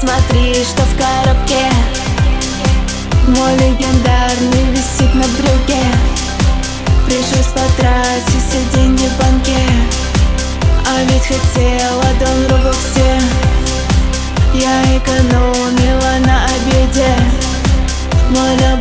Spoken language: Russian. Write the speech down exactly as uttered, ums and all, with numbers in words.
посмотри, что в коробке. Мой легендарный висит на брюке. Пришлось потратить все деньги в банке. А ведь хотела дом в Робоксе. Я экономила на обеде. Мой дом